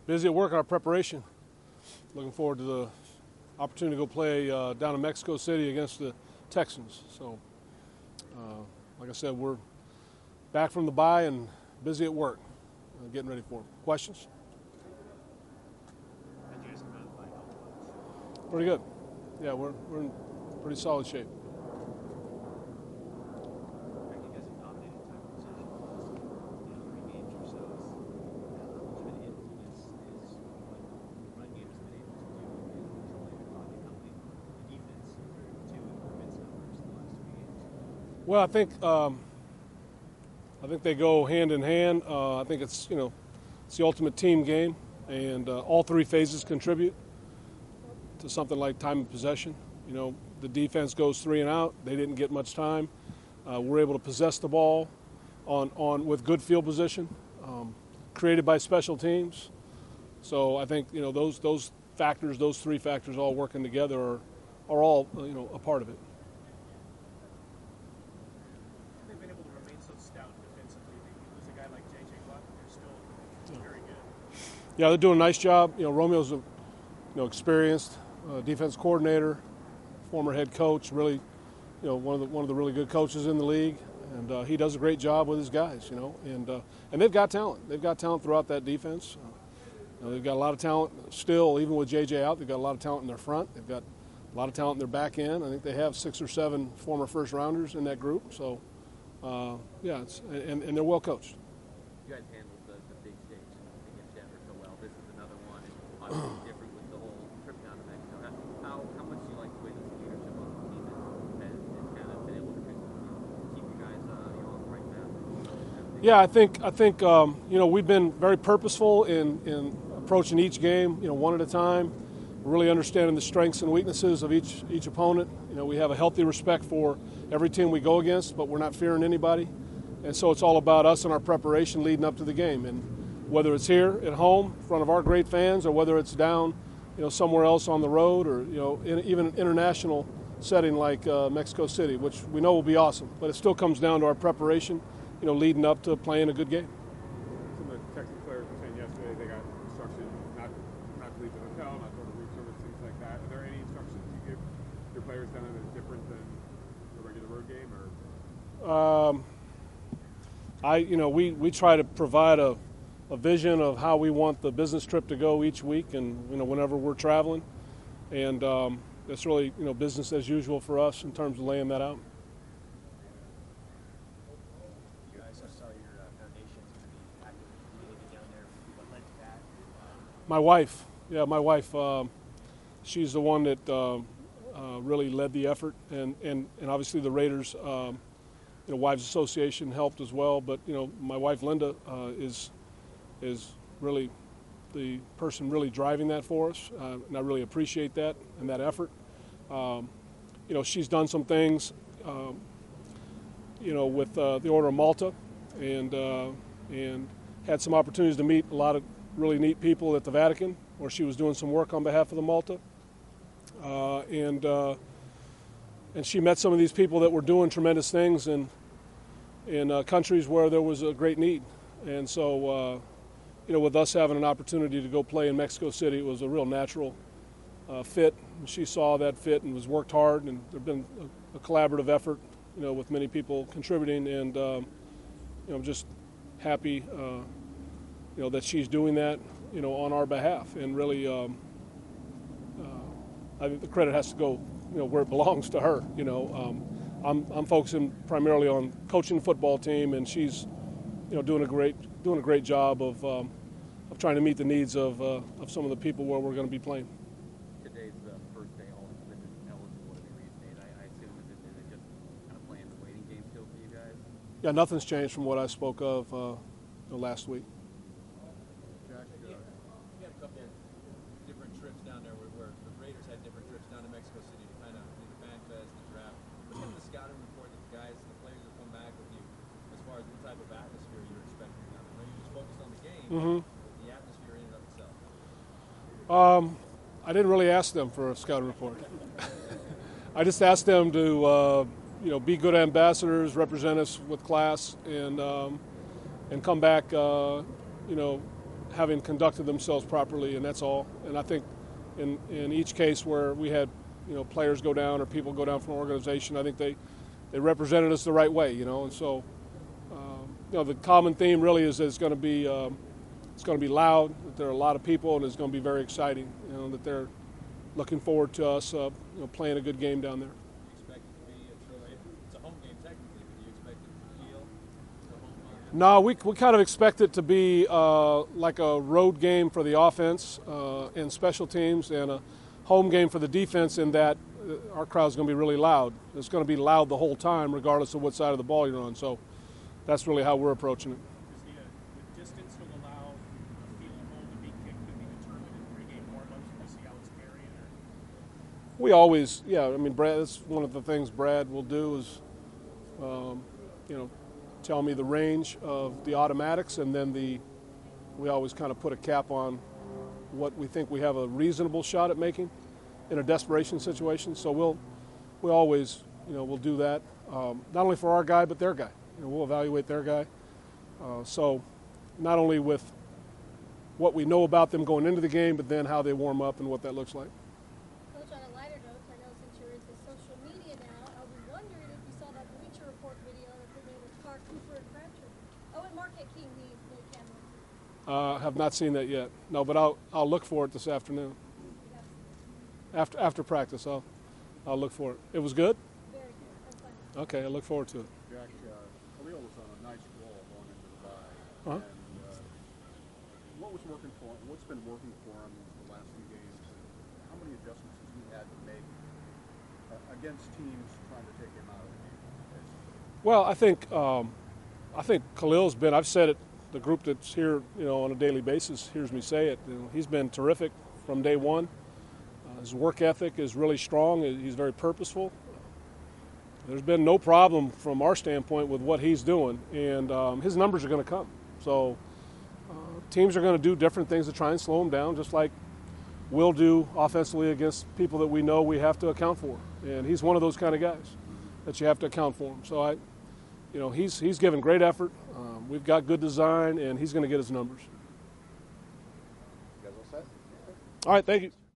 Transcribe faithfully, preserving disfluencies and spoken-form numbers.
busy at work on our preparation. Looking forward to the opportunity to go play uh, down in Mexico City against the Texans. So, uh, like I said, we're back from the bye and busy at work, uh, getting ready for them. Questions? Pretty good. Yeah, we're we're in pretty solid shape. Well, I think um, I think they go hand in hand. Uh, I think it's you know it's the ultimate team game, and uh, all three phases contribute to something like time of possession. You know, the defense goes three and out. They didn't get much time. Uh, we're able to possess the ball on on with good field position, um, created by special teams. So I think you know those those factors, those three factors, all working together are are all you know a part of it. Yeah, they're doing a nice job. You know, Romeo's a you know experienced uh, defense coordinator, former head coach. Really, you know, one of the one of the really good coaches in the league, and uh, he does a great job with his guys. You know, and uh, and they've got talent. They've got talent throughout that defense. Uh, you know, they've got a lot of talent still, even with J J out. They've got a lot of talent in their front. They've got a lot of talent in their back end. I think they have six or seven former first rounders in that group. So, uh, yeah, it's, and and they're well coached. You guys handled the, the big stage against Denver so well. This is another one, and obviously different with the whole trip down to Mexico. How, how much do you like the way this leadership on the team has, has kind of been able to keep you guys uh, you know, on the right path? Yeah, I think I think um, you know we've been very purposeful in, in approaching each game, you know, one at a time, really understanding the strengths and weaknesses of each each opponent. You know, we have a healthy respect for every team we go against, but we're not fearing anybody. And so it's all about us and our preparation leading up to the game. And whether it's here at home in front of our great fans, or whether it's down, you know, somewhere else on the road, or you know, in, even an international setting like uh, Mexico City, which we know will be awesome. But it still comes down to our preparation, you know, leading up to playing a good game. Some of the Texas players were saying yesterday they got instruction not not to leave the hotel, not to go to room service, things like that. Are there any instructions you give your players down that is different than the regular road game, or? Um, I, you know, we, we try to provide a, a vision of how we want the business trip to go each week, and you know, whenever we're traveling, and um, it's really you know business as usual for us in terms of laying that out. You guys, I saw your uh, foundation's going to be active down there. What led to that? My wife, yeah, my wife, um, she's the one that uh, uh, really led the effort, and, and, and obviously the Raiders. Um, You know, Wives Association helped as well, but you know, my wife Linda uh, is is really the person really driving that for us, uh, and I really appreciate that and that effort. Um, you know, she's done some things, um, you know, with uh, the Order of Malta, and uh, and had some opportunities to meet a lot of really neat people at the Vatican, where she was doing some work on behalf of the Malta, uh, and. Uh, And she met some of these people that were doing tremendous things in in uh, countries where there was a great need. And so, uh, you know, with us having an opportunity to go play in Mexico City, it was a real natural uh, fit. And she saw that fit and was worked hard. And there's been a, a collaborative effort, you know, with many people contributing. And um, you know, I'm just happy, uh, you know, that she's doing that, you know, on our behalf. And really, um, uh, I think the credit has to go, you know, where it belongs to her. You know, um, I'm I'm focusing primarily on coaching the football team, and she's, you know, doing a great doing a great job of um, of trying to meet the needs of uh, of some of the people where we're going to be playing. Today's the first day all equipment eligible to be reinstated. I, I assume is it, is it just kind of playing the waiting game still for you guys? Yeah, nothing's changed from what I spoke of uh, the last week. Josh, you had a couple different trips down there where, where the Raiders had different trips down to Mexico City to kind of do the fan fest, the draft. What's in the scouting report that the guys, the players have come back with you as far as what type of atmosphere you're expecting down there? I know you just focused on the game, Mm-hmm. but the atmosphere in and of itself. Um, I didn't really ask them for a scouting report. I just asked them to, uh, you know, be good ambassadors, represent us with class, and um, and come back, uh, you know, having conducted themselves properly, and that's all. And I think in in each case where we had, you know, players go down or people go down from an organization, I think they they represented us the right way, you know. And so, um, you know, the common theme really is that it's going to be um, it's going to be loud, that there are a lot of people, and it's going to be very exciting. You know, that they're looking forward to us, uh, you know, playing a good game down there. Do you expect it to be a true? It's a home game technically, but do you expect it to feel the home game? No, we, we kind of expect it to be uh, like a road game for the offense uh, and special teams, and a home game for the defense, in that uh, our crowd's going to be really loud. It's going to be loud the whole time, regardless of what side of the ball you're on. So that's really how we're approaching it. Does the, uh, the distance will allow a field goal to be kicked to be determined in pregame warm-ups to see how it's carrying? Or? We always, yeah, I mean, Brad, that's one of the things Brad will do is, um, you know, tell me the range of the automatics, and then the we always kind of put a cap on what we think we have a reasonable shot at making in a desperation situation. So we'll we always, you know, we'll do that, um, not only for our guy but their guy. You know, we'll evaluate their guy. Uh, so not only with what we know about them going into the game, but then how they warm up and what that looks like. Coach, on a lighter note, I know since you're into social media now, I was wondering if you saw that Bleacher Report video that they made with Clark, Cooper, and Crabtree. Oh, and Marquette King, the, the camera. Uh, have not seen that yet. No, but I'll I'll look for it this afternoon. After after practice, I'll I'll look for it. It was good? Very good. That's fine. Okay, I look forward to it. Jack, uh, Khalil was on a nice roll going into the bye. Uh-huh. And uh, what was working for him? What's been working for him the last few games? And how many adjustments has he had to make uh, against teams trying to take him out of the game? Well, I think um, I think Khalil's been. I've said it. The group that's here, you know, on a daily basis hears me say it. You know, he's been terrific from day one. Uh, his work ethic is really strong. He's very purposeful. There's been no problem from our standpoint with what he's doing, and um, his numbers are going to come. So uh, teams are going to do different things to try and slow him down, just like we'll do offensively against people that we know we have to account for. And he's one of those kind of guys that you have to account for him. So I, you know, he's he's given great effort. Um, we've got good design, and he's going to get his numbers. You guys all set? All right, thank you.